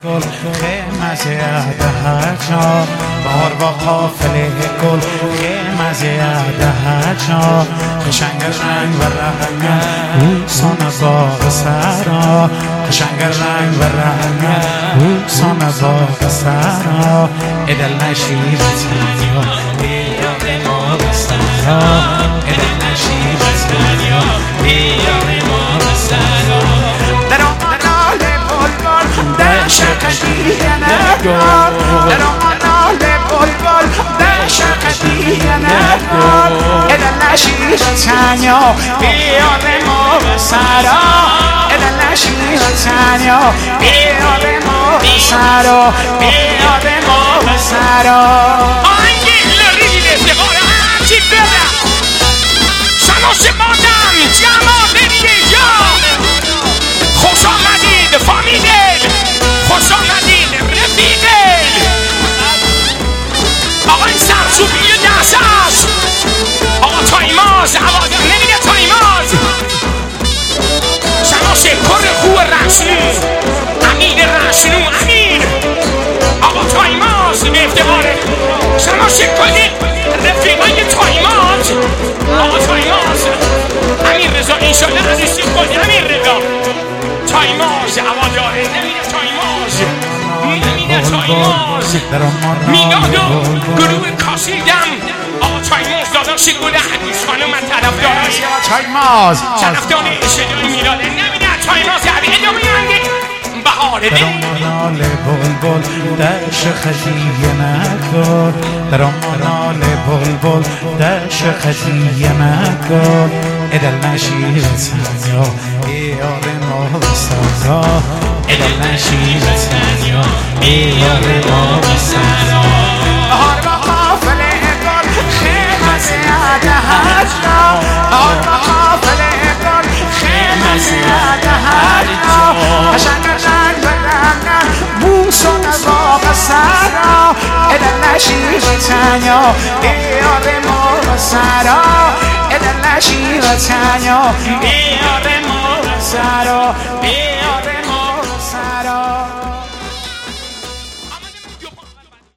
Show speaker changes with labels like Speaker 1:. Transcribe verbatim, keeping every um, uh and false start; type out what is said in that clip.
Speaker 1: گل خیمه زیاده هر جا بار با قافله گل خیمه زیاده هر جا قشنگ رنگ و رنگ روسان باغ سرا قشنگ رنگ و رنگ روسان باغ سرا ادل نشیر تنیا بیار ما سرا ادل نشیر تنیا بیار ما سرا در آمال بلبل دشت قدیه نگار در آمال بلبل دشت قدیه نگار ادل نشیر تنیا بیار ما سرا ادل نشیر تنیا بیار ما سرا بیار ما سرا
Speaker 2: آهنگی لرید استقال همچی برم سلام مادم جمال دیجا خوش آمدید فامیل خوش آمدید رفیق آقای سرسوبی دستش آقا تایماز عوادم نمیده تایماز شناس کر خوب رسنو امیر رسنو امیر آقا تایماز به افتقار شناس کنید رفیقای تایماز آقا تایماز امیر رضا اینشالله عزیزی کنید امیر رضا تایماز عواداره نمیده تایماز نمیده تایماز میلاد و گروه کاسیدم آقا تایماز داداش گل حدیث خانم من طرف دارش
Speaker 1: تایماز
Speaker 2: طرف داره اشتدای میلاده نمیده تایماز عبی ادامه یعنی بهاره
Speaker 1: در آمال بلبل دشت قدیه نگار در آمال بلبل دشت قدیه نگار ادل نشیر تنیا بیار ما سرا ادل نشیر تنیا بیار ما سرا بهار با قافله گل خیمه زیاده هر جا بهار با قافله گل خیمه زیاده هر جا قشنگ رنگ و رنگ بوسون باغ سرا ادل نشیر تنیا بیار ما سرا ادل نشیر تنیا بیار ما سرا بیار ما سرا